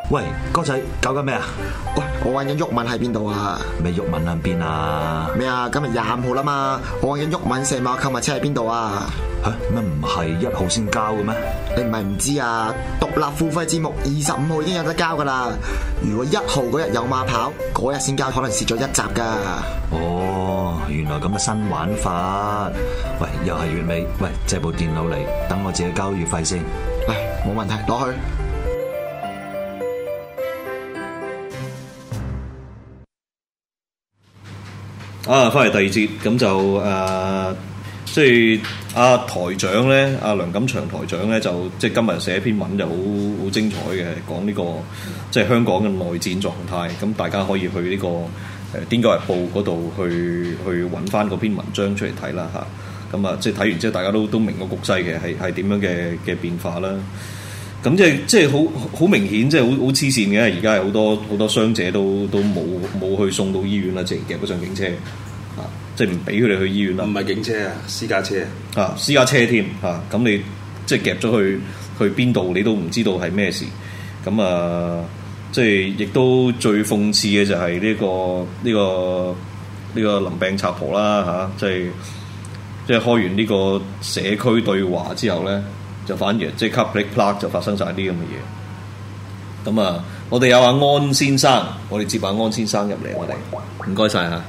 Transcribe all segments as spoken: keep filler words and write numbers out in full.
喂，哥仔搞緊咩啊？ 喂，我揾緊毓民喺邊度啊？ 咩毓民喺邊啊？ 咩啊？今日廿五號啦嘛，我揾緊毓民世貿購物車喺邊度啊？ 吓乜唔係一號先交嘅咩？ 你唔係唔知啊？獨立付費節目二十五號已經有得交噶啦。如果一號嗰日有馬跑，嗰日先交，可能蝕咗一集噶。 哦，原來咁嘅新玩法。喂，又係月尾，喂，借部電腦嚟，等我自己交月費先。 嚟，冇問題，攞去。 啊，翻嚟第二節，咁就誒、呃，即係阿、啊、台長咧，阿、啊、梁錦祥台長咧，就即係今日寫一篇文就好好精彩嘅，講呢、這個即係香港嘅內戰狀態。咁大家可以去呢、這個誒《癲狗日報》嗰度去去揾翻嗰篇文章出嚟睇啦嚇。咁啊，即係睇完之後，大家都都明個局勢嘅係係點樣嘅嘅變化啦。咁即係即係好好明顯，即係好好黐線嘅。而家係好多好多傷者都都冇冇去送到醫院啦，直接夾咗上警車啊！即係唔俾佢哋去醫院啦。 唔係警車啊，私家車啊，私家車添啊！咁你即係夾咗去去邊度，你都唔知道係咩事。咁啊，即係亦都最諷刺嘅就係呢個呢個呢個林鄭賊婆啦嚇！即係即係開完呢個社區對話之後咧。就反而即刻 break plug 就發生晒啲咁嘅嘢。咁啊，我哋有阿安先生，我哋接下安先生入嚟，我哋唔該晒嚇。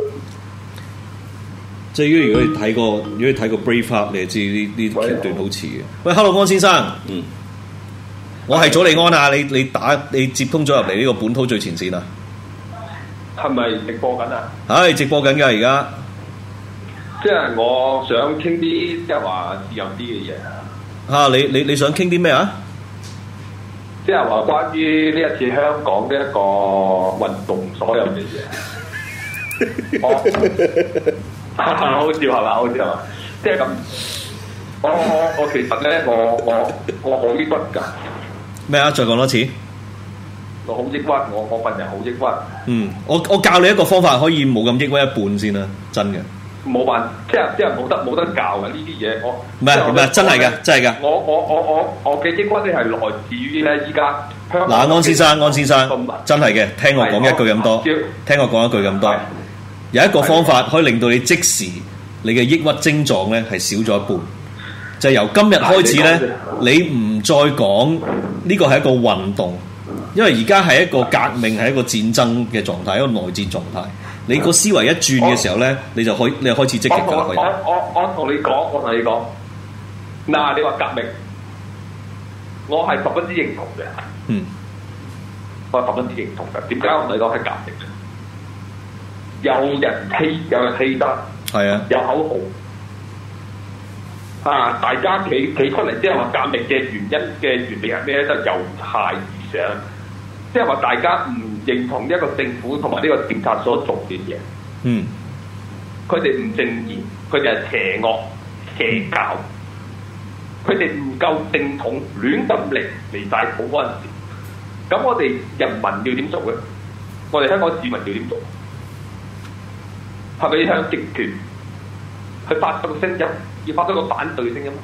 即係如果你睇過，如果你睇過 Braveheart，你就知呢呢橋段好似嘅。喂 ，Hello 安先生，嗯，我係祖利安啊，你你打你接通咗入嚟呢個本土最前線啊？ 係咪直播緊啊？ 係直播緊㗎，而家。 即係我想傾啲即係話自由啲嘅嘢啊！ 啊！你你你想傾啲咩啊？ 即係話關於呢一次香港嘅一個運動所有嘅嘢。我好笑係嘛？好笑係嘛？即係咁。我我我其實咧，我我我好抑鬱㗎。 咩啊？再講多次。 我好抑鬱，我我份人好抑鬱。 嗯，我我教你一個方法，可以冇咁抑鬱一半先啦，真嘅。 冇辦，即係即係冇得冇得教嘅呢啲嘢，我唔係唔係真係嘅，真係嘅。 我我我我我嘅抑鬱咧係來自於咧依家香港。 嗱，安先生，安先生，真係嘅，聽我講一句咁多，聽我講一句咁多。有一個方法可以令到你即時你嘅抑鬱症狀咧係少咗一半，就係由今日開始咧，你唔再講呢個係一個運動，因為而家係一個革命，係一個戰爭嘅狀態，一個內戰狀態。你個思維一轉嘅時候咧，你就開你就開始積極㗎啦。 我我我我同你講，我同你講，嗱，你話革命，我係十分之認同嘅。 嗯， 我係十分之認同嘅。點解我同你講係革命咧？有人氣，有人氣得，係啊，有口號啊！大家企企出嚟，即係話革命嘅原因嘅原理係咩咧？就由下而上，即係話大家唔認同一個政府同埋呢個政策所做嘅嘢，嗯，佢哋唔正義，佢哋係邪惡、邪教，佢哋唔夠正統，亂咁嚟嚟大埔嗰陣時，咁我哋人民要點做咧？我哋香港市民要點做？係咪要向極權去發出個聲音，要發出個反對聲音？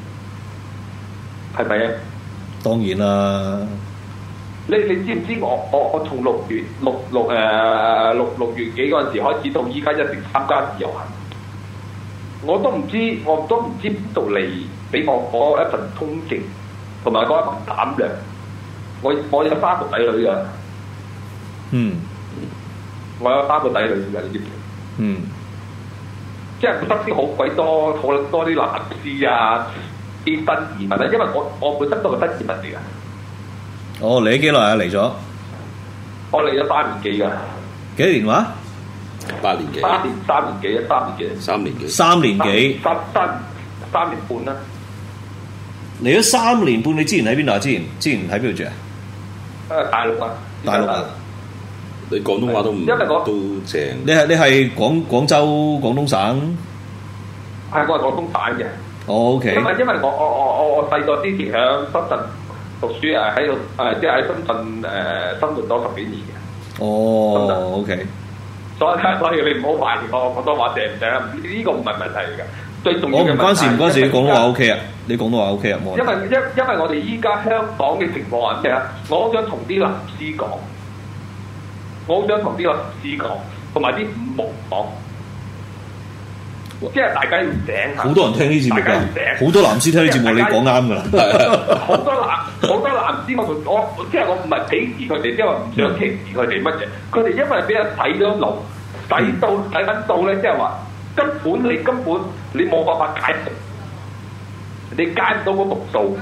係咪啊？當然啦。你你知唔知我我我從六月六六誒六六月幾嗰陣時開始到依家一直參加自由行，我都唔知我都唔知邊度嚟俾我嗰一份衝勁同埋嗰一份膽量。我我有三個仔女㗎，嗯，我有三個仔女㗎，你知唔知？嗯，即係得啲好鬼多好多啲藍絲啊，啲新移民啊，因為我我本身都係新移民嚟㗎。 哦，嚟咗幾耐啊？嚟咗， 我嚟咗三年幾㗎。幾年話？ 八年幾？ 三年三年幾啊？三年幾？ 三年幾？ 三年幾？ 三三三年半啦。 嚟咗三年半，你之前喺邊度啊？之前之前喺邊度住啊？ 誒，大陸啊！ 大陸啊！ 你廣東話都唔，因為我都正。 你係你係廣廣州廣東省？ 係我係廣東省嘅。 哦 OK。 因為因為我我我我我細個之前喺深圳讀書啊，喺度誒，即係喺深圳誒生活咗十幾年嘅。哦 ，OK。所以所以你唔好懷疑我廣東話正唔正啊？呢個唔係問題嚟嘅， 最重要嘅問題。 我唔關事唔關事，你講到話 O K 啊，你講到話 O K 啊，冇問題。 因為因因為我哋依家香港嘅情況係咩啊？我好想同啲藍絲講，我好想同啲藍絲講，同埋啲五毛講。即係大家要醒下， 好多人聽呢節目㗎，好多藍絲聽呢節目，你講啱㗎啦。 好多藍好多藍絲，我我即係我唔係鄙視佢哋，即係話唔想歧視佢哋乜嘢。佢哋因為俾人洗咗腦，洗到洗緊到咧，即係話根本你根本你冇辦法解釋，你解唔到嗰個數。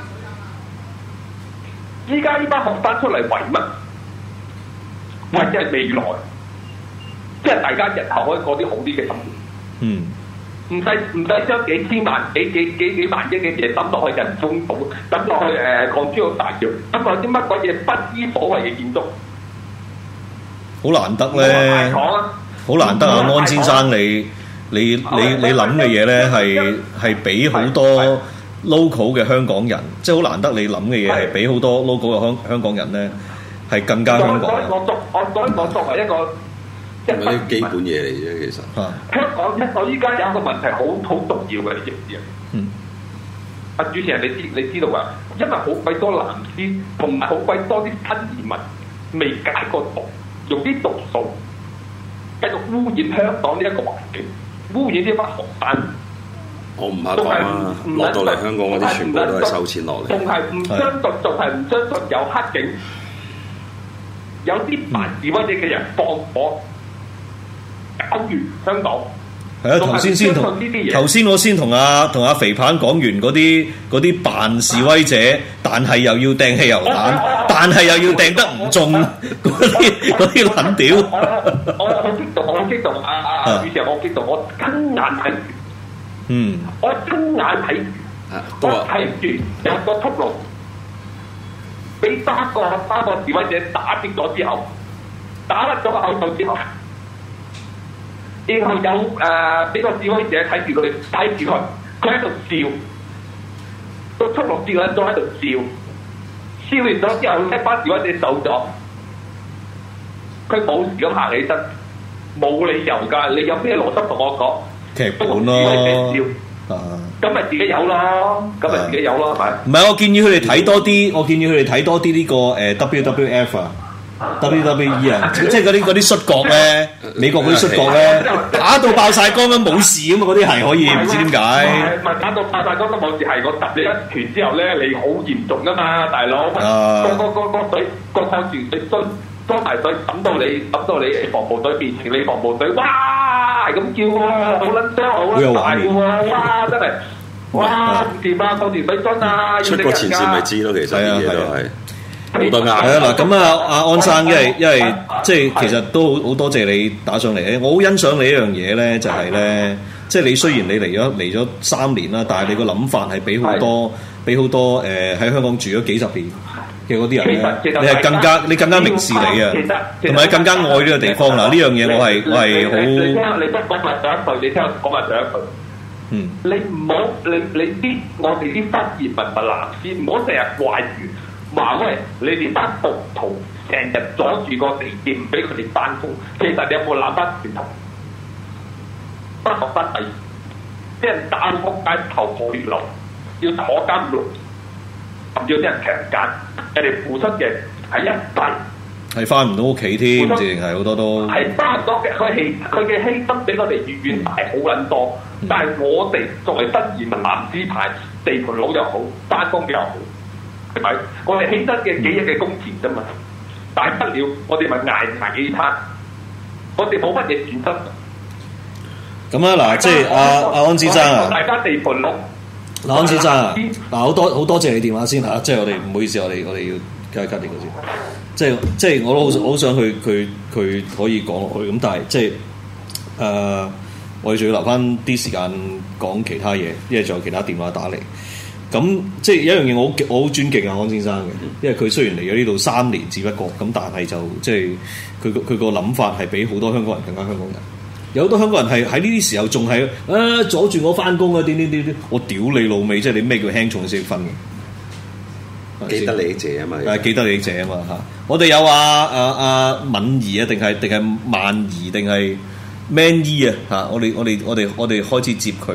依家呢班學生出嚟為乜？為即係未來，即係大家日後可以過啲好啲嘅生活。 嗯。 唔使唔使將幾千萬、幾幾幾幾萬億嘅嘢抌落去人工島，抌落去誒港珠澳大橋，抌落啲乜鬼嘢不知所謂嘅建築， 好難得咧，好難得啊！安先生你你你你諗嘅嘢咧係係比好多 local 嘅香港人，即係好難得你諗嘅嘢係比好多 local 嘅香香港人咧係更加香港。 我作我所以我作為一個。 係咪啲基本嘢嚟啫？其實香港香港依家有一個問題好好重要嘅，你知唔知啊？ 嗯。 阿主持人，你知你知道㗎？因為好鬼多藍絲同埋好鬼多啲新移民未解過毒，用啲毒素繼續污染香港呢一個環境，污染呢班學生。 我唔怕講啊！落到嚟香港嗰啲全部都係收錢落嚟。 仲係唔相信，仲係唔相信有黑警，有啲扮示威者嘅人放火。搞完香港， 係啊！頭先先同頭先我先同阿同阿肥棒講完嗰啲嗰啲扮示威者，但係又要掟汽油彈，但係又要掟得唔中嗰啲嗰啲撚屌！ 我我好激動，我好激動！阿阿阿主持人，我激動，我親眼睇， 嗯， 我親眼睇，我睇住有個速龍俾三個三個示威者打跌咗之後，打甩咗個口罩之後。然後有誒俾個示威者睇住佢，睇住佢，佢喺度笑，個速龍跌緊咗喺度笑，笑完咗之後，一班示威者走咗，佢冇事咁行起身，冇理由㗎，你有咩邏輯同我講？ 劇本咯，啊， 咁咪自己有咯，咁咪自己有咯，係咪？ 唔係，我建議佢哋睇多啲，我建議佢哋睇多啲呢個誒 W W F 啊。W W E 啊，即係嗰啲嗰啲摔角咧，美國嗰啲摔角咧，打到爆晒光咁冇事咁啊！嗰啲係可以，唔知點解。 唔係打到爆晒光都冇事，係我揼你一拳之後咧，你好嚴重噶嘛，大佬。個個個個水個礦泉水樽裝埋水揼到你揼到你防暴隊變成你防暴隊，哇咁叫喎，好撚聲，好撚大喎，哇真係，哇唔掂啊，礦泉水樽啊， 出過前線咪知咯，其實啲嘢都係。好多啱係啊嗱，咁啊，阿安生，因為因為即係其實都好好多謝你打上嚟咧。我好欣賞你一樣嘢咧，就係咧，即係你雖然你嚟咗嚟咗三年啦，但係你個諗法係比好多比好多誒喺香港住咗幾十年嘅嗰啲人咧，你係更加你更加明事理啊，同埋更加愛呢個地方啦。呢樣嘢我係我係好。 你聽你不講埋上一句，你聽我講埋上一句。 嗯。 你唔好你你啲我哋啲新移民咪藍絲，唔好成日怪住。話喂，你哋班暴徒成日阻住個地鐵，唔俾佢哋翻工。其實你有冇諗翻轉頭？不學不弟，啲人打到仆街頭破血流，要坐監六，甚至有啲人強姦，人哋付出嘅係一世，係翻唔到屋企添，直情係好多都係翻唔到嘅。佢犧佢嘅犧牲比我哋遠遠大好撚多。嗯、但係我哋作為新移民藍絲派，地盤佬又好，翻工又好。係咪？我哋犧牲嘅幾日嘅工錢啫嘛，大不了我哋咪捱捱幾餐，我哋冇乜嘢損失。 咁啊嗱，即係阿阿安先生啊， 大家地盤佬。 嗱，安先生啊，嗱好多好多謝你電話先嚇，即係我哋唔好意思，我哋我哋要加一加呢個先。即係即係我都好好想去佢佢可以講落去，咁但係即係誒、呃，我哋仲要留翻啲時間講其他嘢，因為仲有其他電話打嚟。咁即係有一樣嘢，我我好尊敬阿安先生嘅，因為佢雖然嚟咗呢度三年，只不過咁，但係就即係佢個佢個諗法係比好多香港人更加香港人。有好多香港人係喺呢啲時候仲係啊阻住我翻工啊點點點點，我屌你老味！即係你咩叫輕重先分嘅？ 記得利益者啊嘛， 誒記得利益者啊嘛嚇！我哋有啊啊啊敏儀啊，定係定係萬儀定係 Man E 啊嚇！我哋我哋我哋我哋開始接佢。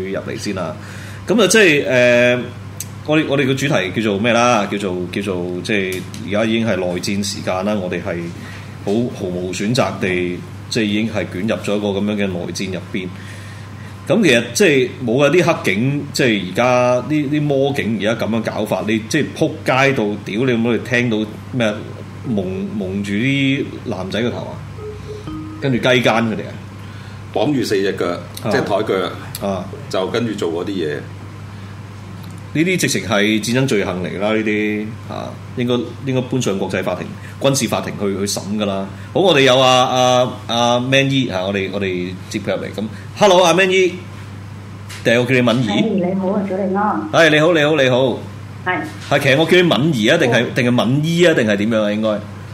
入嚟先啦。咁啊，即係誒，我哋我哋個主題叫做咩啦？叫做叫做即係而家已經係內戰時間啦。我哋係好毫無選擇地，即係已經係捲入咗一個咁樣嘅內戰入邊。咁其實即係冇有啲黑警，即係而家啲啲魔警而家咁樣搞法，你即係撲街度屌你，咁你聽到咩蒙蒙住啲男仔個頭啊，跟住雞奸佢哋啊， 綁住四隻腳，即係抬腳啊， 就跟住做嗰啲嘢。 呢啲直情係戰爭罪行嚟啦！呢啲啊，應該應該搬上國際法庭、軍事法庭去去審噶啦。好，我哋有啊啊啊 Man 姨啊，我哋我哋接佢入嚟。咁 Hello 啊 Man 姨，定係我叫你敏儀？ 你好啊，早你安。 係你好，你好，你好。 係係，其實我叫你敏儀啊，定係定係敏姨啊，定係點樣啊？應該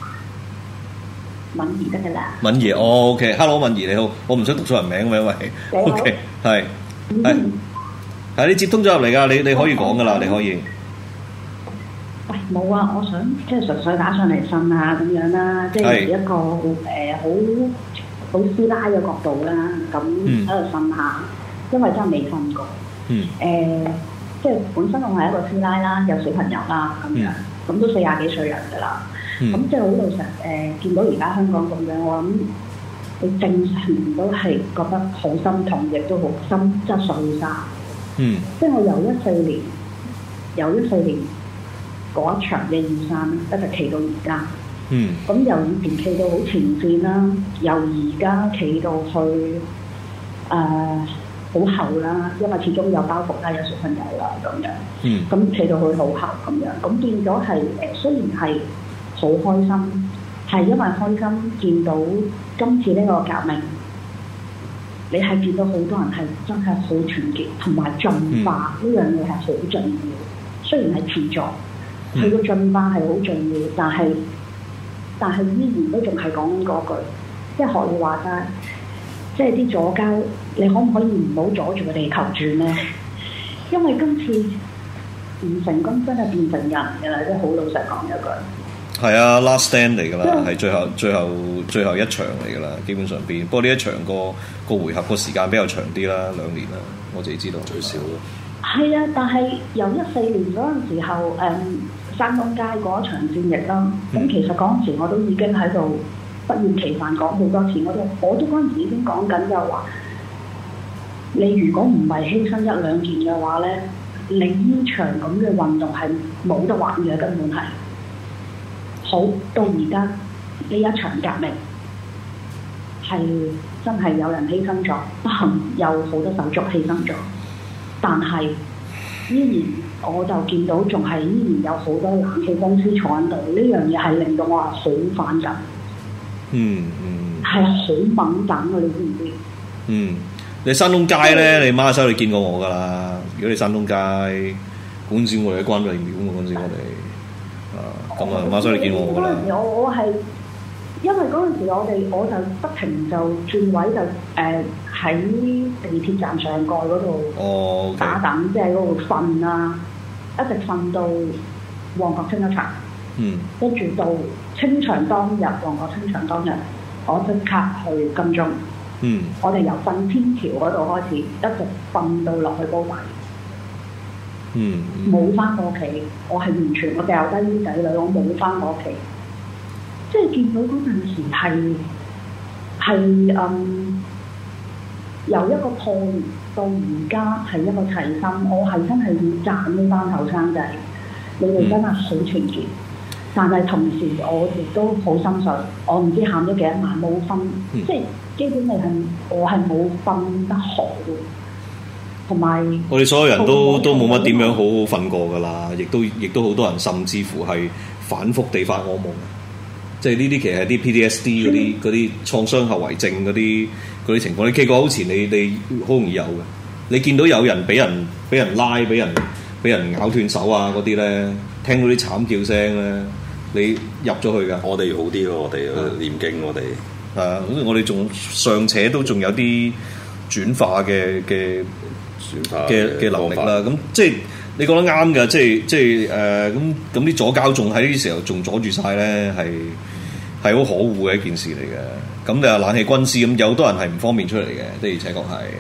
敏儀得㗎啦。 敏儀，哦 OK，Hello 敏儀你好，我唔想讀錯人名咁樣，喂 OK 係係。係你接通咗入嚟㗎，你你可以講㗎啦，你可以。 喂，冇啊，我想即係純粹打上嚟呻下咁樣啦，即係一個誒好好師奶嘅角度啦，咁喺度呻下，因為真係未瞓過。嗯。誒、呃，即係本身我係一個師奶啦，有小朋友啦，咁樣，咁、嗯、都四廿幾歲人㗎啦。咁、嗯、即係好老實誒、呃，見到而家香港咁樣，我諗你正常都係覺得好心痛，亦都好心質碎沙。嗯，即係我由一四年，由一四年嗰一場嘅二三一直企到而家。嗯，咁由以前企到好前線啦，由而家企到去誒好、呃、後啦，因為始終有包袱啦，有小朋友啦咁樣。嗯，咁企到去好後咁樣，咁變咗係誒，雖然係好開心，係因為開心見到今次呢個革命。你係見到好多人係真係好團結，同埋進化呢、嗯、樣嘢係好重要。雖然係遲咗，佢個、嗯、進化係好重要，但係但係依然都仲係講緊嗰句，即係學你話齋，即係啲左膠，你可唔可以唔好阻住佢哋求轉咧？因為今次唔成功，真係變成人㗎啦！即係好老實講一句。 係啊 ，last stand 嚟㗎啦，係最後最後最後一場嚟㗎啦，基本上邊。不過呢一場個個回合個時間比較長啲啦，兩年啦，我自己知道最少咯。係啊，但係由一四年嗰陣時候，誒、嗯、山東街嗰一場戰役啦，咁、嗯、其實嗰陣時我都已經喺度不厭其煩講好多次，我都我都嗰陣時已經講緊就話，你如果唔係犧牲一兩件嘅話咧，你呢場咁嘅運動係冇得玩嘅，根本係。好到而家呢一場革命係真係有人犧牲咗，不幸有好多手足犧牲咗，但係依然我就見到仲係依然有好多冷氣公司坐喺度，呢樣嘢係令到我係好反感。嗯嗯，係好敏感嘅，你知唔知？嗯，你山東街咧，你媽收你見過我㗎啦。如果你山東街嗰陣時，我哋喺關帝廟嗰陣時，我哋。咁啊，馬上你見我㗎啦！嗰陣時我我係因為嗰陣時我哋我就不停就轉位就誒喺、呃、地鐵站上蓋嗰度打等，哦 okay. 即係嗰度瞓啊，一直瞓到旺角清一場。嗯。跟住到清場當日，旺角清場當日，我即刻去金鐘。嗯。我哋由瞓天橋嗰度開始，一直瞓到落去高底。嗯，冇翻過屋企，我係完全我掉低啲仔女，我冇翻過屋企。即係見到嗰陣時係係嗯由一個破裂到而家係一個齊心，我係真係要讚呢班後生仔，你哋真係好團結。嗯、但係同時我亦都好心碎，我唔知喊咗幾多晚冇瞓，嗯、即係基本嚟係我係冇瞓得好。同埋，我哋所有人都都冇乜點樣好好瞓過㗎啦，亦都亦都好多人甚至乎係反覆地發噩夢，即係呢啲其實係啲 P T S D 嗰啲嗰啲創傷後遺症嗰啲嗰啲情況。你企過好前，你你好容易有嘅。你見到有人俾人俾人拉，俾人俾人咬斷手啊嗰啲咧，聽到啲慘叫聲咧，你入咗去㗎。我哋好啲咯，我哋念經，我哋係啊，我哋仲尚且都仲有啲轉化嘅嘅。嘅嘅能力啦，咁即係你講得啱㗎，即係即係誒咁咁啲左膠仲喺呢啲時候仲阻住晒咧，係係好可惡嘅一件事嚟嘅。咁你話冷氣軍師咁，有好多人係唔方便出嚟嘅，的而且確係。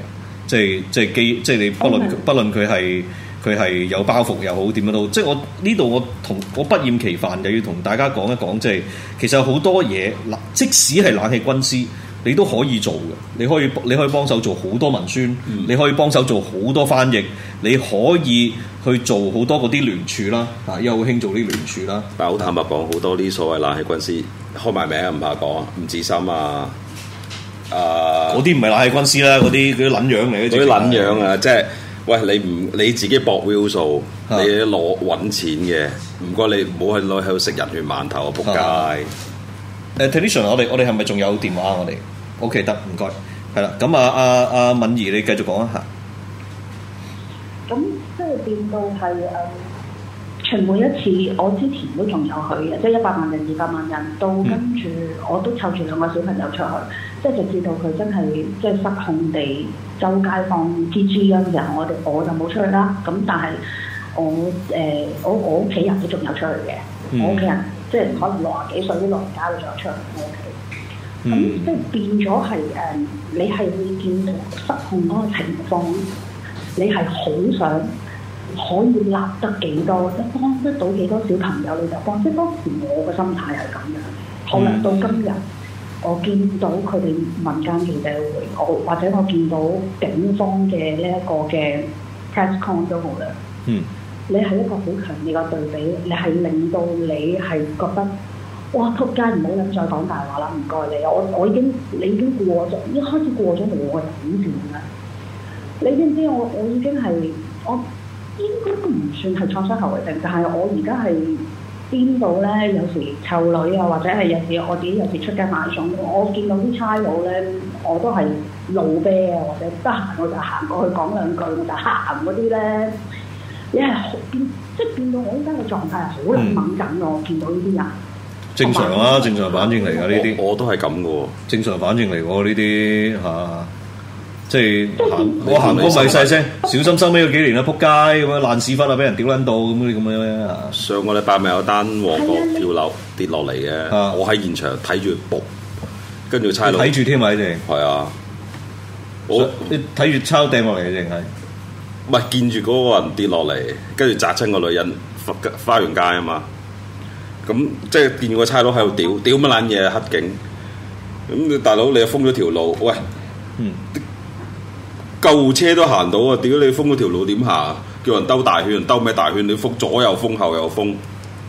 即係即係基，即係你不論、嗯、不論佢係佢係有包袱又好點樣都，即係我呢度我同我不厭其煩又要同大家講一講，即係其實好多嘢，即使係冷氣軍師，你都可以做嘅，你可以你可以幫手做好多文宣，嗯、你可以幫手做好多翻譯，你可以去做好多嗰啲聯署啦，啊，又好興做啲聯署啦。 但係好坦白講，好多啲所謂冷氣軍師開埋名唔怕講，吳志森啊，啊， 嗰啲唔係冷氣軍師啦，嗰啲嗰啲撚樣嚟嘅， 嗰啲撚樣啊，即係喂你唔你自己搏 view 數，你攞揾錢嘅，唔該你唔好去攞喺度食人血饅頭啊！仆街。 誒 Tradition， 我哋我哋係咪仲有電話？我哋 OK 得，唔該，係啦。咁啊啊啊敏儀，你繼續講一下。 咁即係變到係誒，全每一次我之前都仲有去嘅，即係一百萬人、二百萬人，到跟住我都湊住兩個小朋友出去，即係直至到佢真係即係失控地周街放 G G 嗰陣時候，我哋我就冇出去啦。咁但係我誒、呃、我我屋企人都仲有出去嘅，嗯、我屋企人。即係可能六十幾歲啲老人家都仲有出嚟我屋企，咁、嗯、即係變咗係誒，你係會見到失控嗰個情況，你係好想可以立得幾多，即係幫得到幾多小朋友你就幫。即係當時我嘅心態係咁樣，可能到今日我見到佢哋民間記者會，我或者我見到警方嘅呢一個嘅 press con 都好啦。嗯。你係一個好強烈嘅對比，你係令到你係覺得，哇！仆街，唔好咁再講大話啦，唔該你，我我已經你已經過咗，一開始過咗我嘅底線啦。你知唔知我我已經係我應該都唔算係創傷後遺症，但係我而家係邊度咧？有時湊女啊，或者係有時我自己有時出街買餸，我見到啲差佬咧，我都係路啤啊，或者得閒我就行過去講兩句，我就行嗰啲咧。你係變，即係變到我依家嘅狀態係好撚敏感咯！我見到呢啲人正常啊，正常反應嚟㗎呢啲， 我都係咁嘅喎， 正常反應嚟喎呢啲嚇，即係行我行過咪細聲，小心收尾嗰幾年啦，撲街咁樣爛屎忽啊，俾人屌撚到咁啲咁樣咧嚇。 上個禮拜咪有單旺角跳樓跌落嚟嘅，啊、我喺現場睇住仆，跟住差佬睇住添咪定係啊，我你睇住抄掟落嚟定係？ 唔係見住嗰個人跌落嚟，跟住砸親個女人花園街啊嘛，咁即係見個差佬喺度屌屌乜撚嘢黑警，咁你大佬你又封咗條路，喂，嗯，救護車都行到啊，屌你封咗條路點行？叫人兜大圈，兜咩大圈？你封左右封後又封，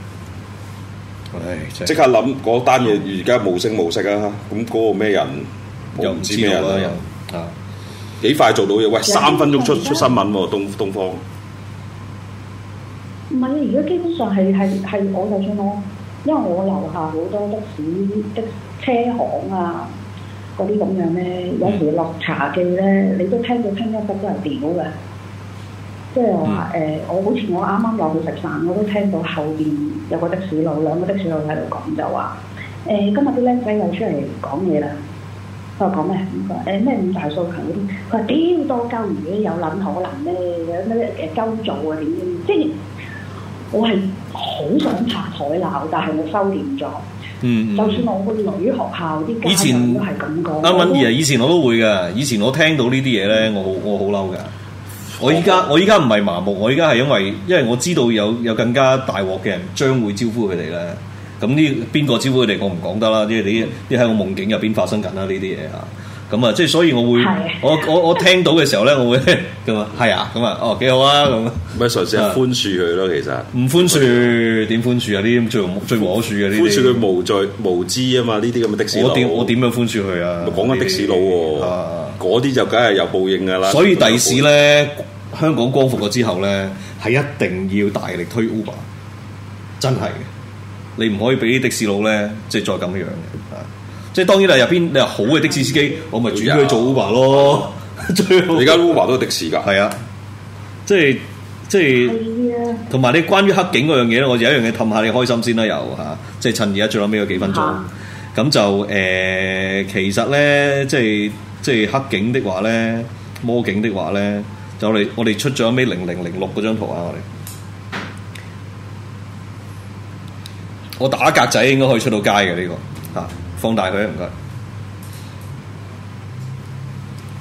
唉，即刻諗嗰單嘢而家無聲無息啊！咁嗰個咩人又唔知咩人啦又啊？幾快做到嘢？喂，三分鐘出出新聞喎，東東方。 唔係啊！而家基本上係係係，我就算我，因為我樓下好多的士的車行啊，嗰啲咁樣咧，有時落茶記咧，你都聽到聽一筆都係屌嘅。即係話誒，我好似我啱啱落去食飯，我都聽到後邊有個的士佬，兩個的士佬喺度講就話誒、呃，今日啲僆仔又出嚟講嘢啦。佢話講咩？咁佢誒咩五大訴求嗰啲，佢話屌多鳩魚有撚可能咩？有咩誒鳩做啊點點？即係我係好想爬台鬧，但係我收斂咗。嗯，嗯就算我個女學校啲家長都係咁講。阿敏儀啊， 以前我都會㗎。以前我聽到呢啲嘢咧，我好我好嬲㗎。我依家我依家唔係麻木，我依家係因為因為我知道有有更加大鑊嘅人將會招呼佢哋咧。咁呢邊個招呼佢哋我唔講得啦，即係你啲喺我夢境入邊發生緊啦呢啲嘢啊，咁啊即係所以我會的我我我聽到嘅時候咧，我會咁啊係啊咁啊哦幾好啊咁， 咪嘗試下寬恕佢咯，其實唔寬恕點寬恕啊？呢啲最最和恕嘅呢啲寬恕佢無罪無知啊嘛！呢啲咁嘅的士佬， 我點我點樣寬恕佢啊？ 咪講緊的士佬喎，嗰啲就梗係有報應㗎啦。 所以第時咧，香港光復咗之後咧，係一定要大力推 Uber， 真係嘅。你唔可以俾啲的士佬咧，即係再咁樣嘅，啊！即係當然啦，入邊你話好嘅的，的士司機，我咪轉佢做 Uber 咯。最好而家 Uber 都係的士㗎， 係啊，即係即係，同埋你關於黑警嗰樣嘢咧，我有一樣嘢氹下你開心先啦，又嚇，即係趁而家最後尾嗰幾分鐘，咁、啊、就誒、呃，其實咧，即係即係黑警的話咧，魔警的話咧，就我哋我哋出咗尾零零零六嗰張圖啊，我哋。我打格仔應該可以出到街嘅呢、這個嚇，放大佢唔該。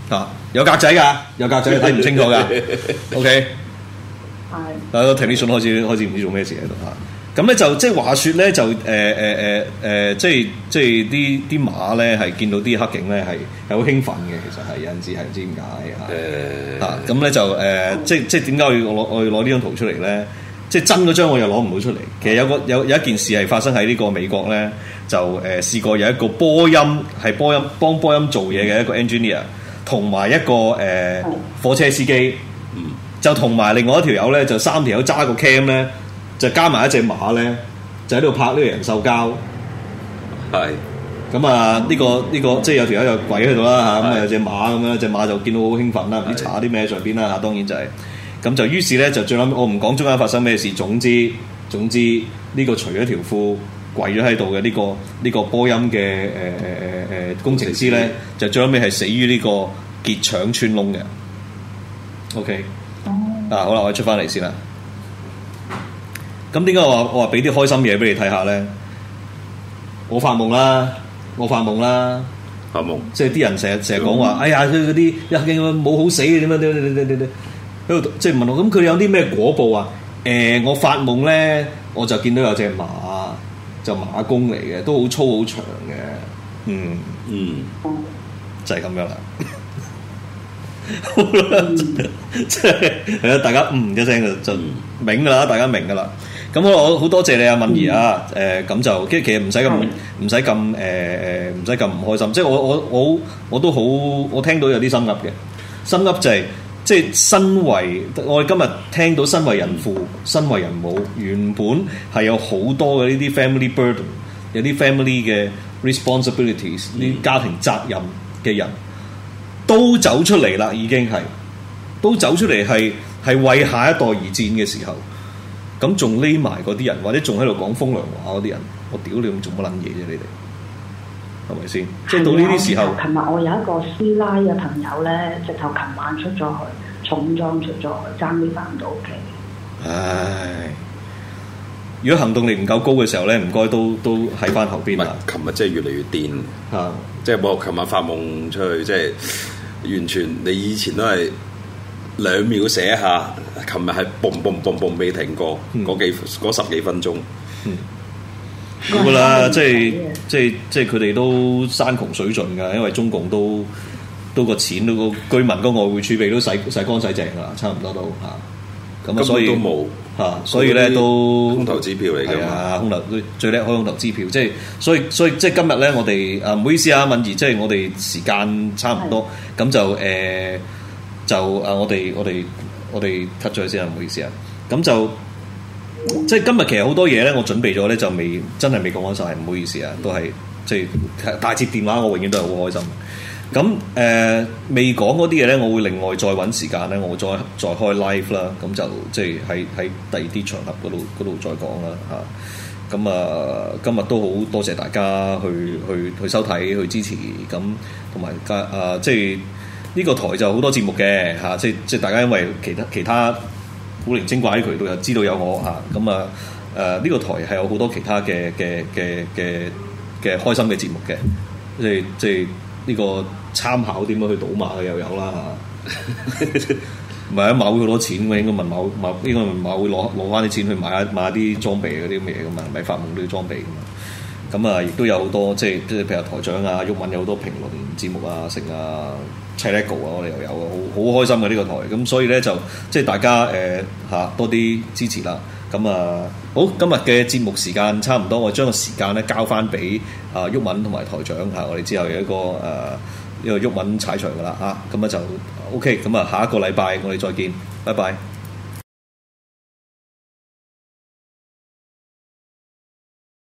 啊，有格仔㗎，有格仔睇唔清楚㗎。OK，係。啊，個 technician 開始開始唔知做咩事喺度嚇。咁咧就即係話説咧就誒誒誒誒，即係即係啲啲馬咧係見到啲黑警咧係係好興奮嘅，其實係有陣時係唔知點解嚇。嚇咁咧就誒、呃、即係即係點解我要攞我要攞呢張圖出嚟咧？即係真嗰張我又攞唔到出嚟。其實有個有有一件事係發生喺呢個美國咧，就誒、呃、試過有一個波音係波音幫波音做嘢嘅一個 engineer， 同埋一個誒、呃、火車司機，嗯、就同埋另外一條友咧，就三條友揸個 cam 咧。就加埋一隻馬咧，就喺度拍呢個人獸交。係咁是啊！呢、這個呢、這個即係有條友就跪喺度啦嚇，咁啊有隻馬咁樣，隻馬就見到好興奮啦，唔知查啲咩上邊啦嚇。當然就係、是、咁就於是咧就最撚我唔講中間發生咩事。總之總之呢、這個除咗條褲跪咗喺度嘅呢個呢、這個波音嘅誒誒誒誒工程師咧，就最撚尾係死於呢個結腸穿窿嘅。OK，啊好啦，我出翻嚟先啦。咁點解我話我話俾啲開心嘢俾你睇下咧？我發夢啦，我發夢啦，發夢，即係啲人成日成日講話，哎呀佢嗰啲一驚冇好死嘅點樣點點點點點喺度，即係問我咁佢有啲咩果報啊？誒、呃，我發夢咧，我就見到有隻馬，就馬公嚟嘅，都好粗好長嘅，嗯嗯，就係、是、咁樣啦。好啦，即係係啦，大家嗯一聲就就明噶啦，大家明噶啦。咁我好多謝你啊，敏儀啊，誒、呃、咁就其實唔使咁唔使咁誒誒唔使咁唔開心，即係我我我我都好，我聽到有啲心噏嘅，心噏就係、是、即係身為我哋今日聽到身為人父、身為人母，原本係有好多嘅呢啲 family burden， 有啲 family 嘅 responsibilities， 呢啲家庭責任嘅人都走出嚟啦，已經係都走出嚟係係為下一代而戰嘅時候。咁仲匿埋嗰啲人，或者仲喺度講風涼話嗰啲人，我屌你，做乜撚嘢啫？你哋係咪先？即係到呢啲時候。 琴日我有一個師奶嘅朋友咧，直頭琴晚出咗去，重裝出咗去，爭啲翻唔到屋企。 唉，如果行動力唔夠高嘅時候咧，唔該都都喺翻後邊啦。 琴日真係越嚟越癲嚇，即係我琴日發夢出去，即係完全你以前都係。兩秒寫一下，琴日係嘣嘣嘣嘣未停過，嗰、嗯、幾嗰十幾分鐘。 好噶啦，即係即係即係佢哋都山窮水盡㗎，因為中共都都個錢都個居民個外匯儲備都洗洗乾洗淨㗎，差唔多都嚇。咁啊，所以都冇嚇，所以咧都空頭支票嚟㗎嘛，空頭最叻開空頭支票，即係所以所以即係今日咧，我哋啊唔好意思啊，敏儀，即係我哋時間差唔多，咁就誒。呃就啊！我哋我哋我哋 cut 咗佢先啊，唔好意思啊。咁就即係今日其實好多嘢咧，我準備咗咧就未真係未講翻晒，唔好意思啊。都係即係大接電話，我永遠都係好開心。咁誒、呃、未講嗰啲嘢咧，我會另外再揾時間咧，我會再再開 live 啦。咁就即係喺喺第二啲場合嗰度嗰度再講啦嚇。咁啊，今日都好多謝大家去去去收睇去支持咁，同埋加啊即係。呢個台就好多節目嘅嚇，即即大家因為其他其他古靈精怪啲渠道又知道有我嚇，咁啊誒呢個台係有好多其他嘅嘅嘅嘅嘅開心嘅節目嘅，即即呢個參考點樣去賭馬嘅又有啦嚇，唔係啊馬會好多錢嘅，應該問馬馬應該問馬會攞攞翻啲錢去買一買一啲裝備嗰啲咁嘢噶嘛，咪發夢都要裝備噶嘛。咁啊，亦都有好多即係即係譬如台長啊、毓民有好多評論節目啊、成啊、砌 lego 啊，我哋又有啊，好好開心嘅呢個台。咁所以咧就即係大家誒嚇、呃、多啲支持啦。咁啊好，今日嘅節目時間差唔多，我將個時間咧交翻俾啊毓民同埋台長嚇，我哋之後有一個誒呢、呃這個毓民踩場噶啦嚇，咁啊就 OK。咁啊下一個禮拜我哋再見，拜拜。